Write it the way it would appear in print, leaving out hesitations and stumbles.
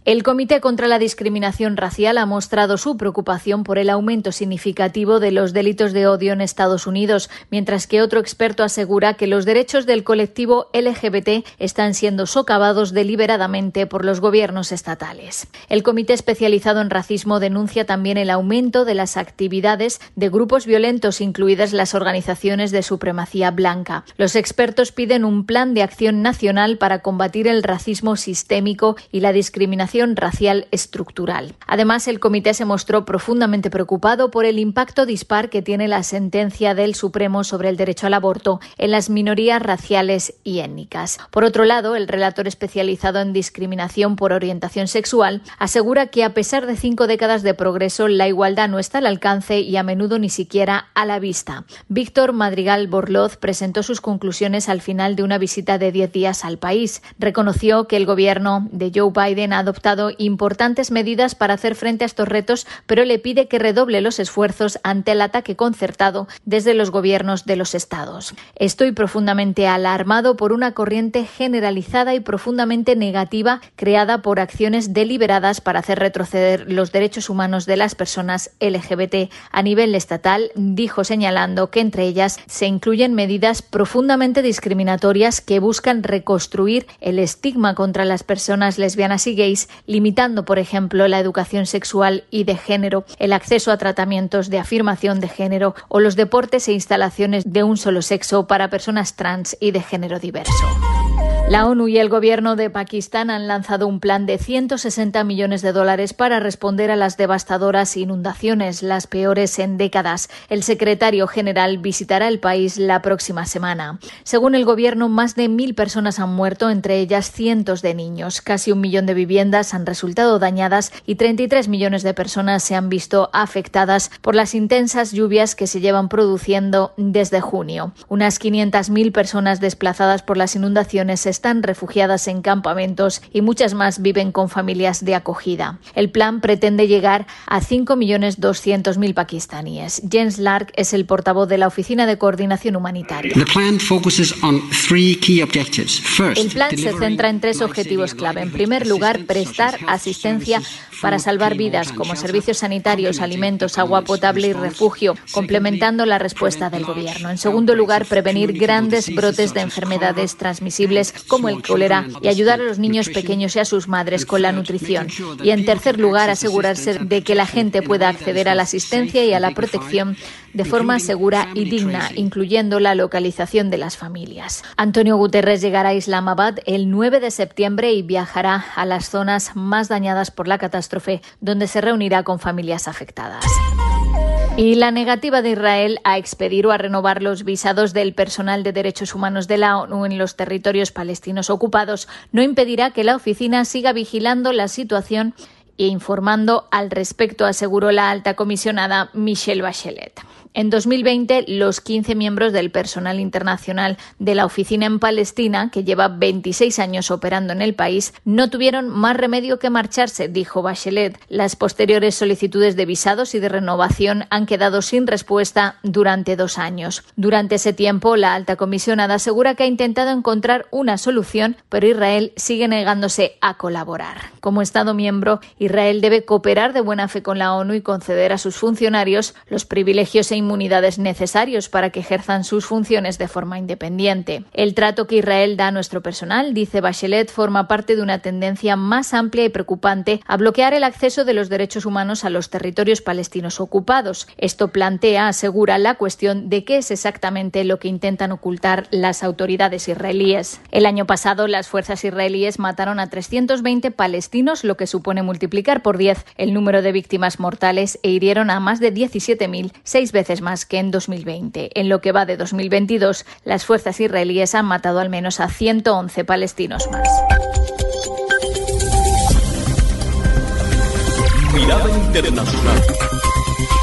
El Comité contra la Discriminación Racial ha mostrado su preocupación por el aumento significativo de los delitos de odio en Estados Unidos, mientras que otro experto asegura que los derechos del colectivo LGBT están siendo socavados deliberadamente por los gobiernos estatales. El Comité especializado en racismo denuncia también el aumento de las actividades de grupos violentos, incluidas las organizaciones de supremacía blanca. Los expertos piden un plan de acción nacional para combatir el racismo sistémico y la discriminación racial estructural. Además, el comité se mostró profundamente preocupado por el impacto dispar que tiene la sentencia del Supremo sobre el derecho al aborto en las minorías raciales y étnicas. Por otro lado, el relator especializado en discriminación por orientación sexual asegura que a pesar de 5 décadas de progreso, la igualdad no está al alcance y a menudo ni siquiera a la vista. Víctor Madrigal Borloz presentó sus conclusiones al final de una visita de 10 días al país. Reconoció que el gobierno de Joe Biden ha adoptado importantes medidas para hacer frente a estos retos, pero le pide que redoble los esfuerzos ante el ataque concertado desde los gobiernos de los estados. Estoy profundamente alarmado por una corriente generalizada y profundamente negativa creada por acciones deliberadas para hacer retroceder los derechos humanos de las personas LGBT a nivel estatal, dijo, señalando que entre ellas se incluyen medidas profundamente discriminatorias que buscan reconstruir el estigma contra las personas lesbianas y gays, limitando, por ejemplo, la educación sexual y de género, el acceso a tratamientos de afirmación de género o los deportes e instalaciones de un solo sexo para personas trans y de género diverso. La ONU y el gobierno de Pakistán han lanzado un plan de $160 millones para responder a las devastadoras inundaciones, las peores en décadas. El secretario general visitará el país la próxima semana. Según el gobierno, más de 1.000 personas han muerto, entre ellas cientos de niños. Casi 1 millón de viviendas han resultado dañadas y 33 millones de personas se han visto afectadas por las intensas lluvias que se llevan produciendo desde junio. Unas 500.000 personas desplazadas por las inundaciones están refugiadas en campamentos y muchas más viven con familias de acogida. El plan pretende llegar a 5.200.000 pakistaníes. Jens Lark es el portavoz de la Oficina de Coordinación Humanitaria. El plan se centra en 3 objetivos clave. En primer lugar, prestar asistencia para salvar vidas, como servicios sanitarios, alimentos, agua potable y refugio, complementando la respuesta del gobierno. En segundo lugar, prevenir grandes brotes de enfermedades transmisibles como el cólera y ayudar a los niños pequeños y a sus madres con la nutrición. Y en tercer lugar, asegurarse de que la gente pueda acceder a la asistencia y a la protección de forma segura y digna, incluyendo la localización de las familias. Antonio Guterres llegará a Islamabad el 9 de septiembre y viajará a las zonas más dañadas por la catástrofe, donde se reunirá con familias afectadas. Y la negativa de Israel a expedir o a renovar los visados del personal de derechos humanos de la ONU en los territorios palestinos ocupados no impedirá que la oficina siga vigilando la situación e informando al respecto, aseguró la alta comisionada Michelle Bachelet. En 2020, los 15 miembros del personal internacional de la oficina en Palestina, que lleva 26 años operando en el país, no tuvieron más remedio que marcharse, dijo Bachelet. Las posteriores solicitudes de visados y de renovación han quedado sin respuesta durante 2 años. Durante ese tiempo, la alta comisionada asegura que ha intentado encontrar una solución, pero Israel sigue negándose a colaborar. Como Estado miembro, Israel debe cooperar de buena fe con la ONU y conceder a sus funcionarios los privilegios e inmunidades necesarios para que ejerzan sus funciones de forma independiente. El trato que Israel da a nuestro personal, dice Bachelet, forma parte de una tendencia más amplia y preocupante a bloquear el acceso de los derechos humanos a los territorios palestinos ocupados. Esto plantea, asegura, la cuestión de qué es exactamente lo que intentan ocultar las autoridades israelíes. El año pasado, las fuerzas israelíes mataron a 320 palestinos, lo que supone multiplicar por 10 el número de víctimas mortales, e hirieron a más de 17.000, 6 veces más que en 2020. En lo que va de 2022, las fuerzas israelíes han matado al menos a 111 palestinos más. Mirada Internacional.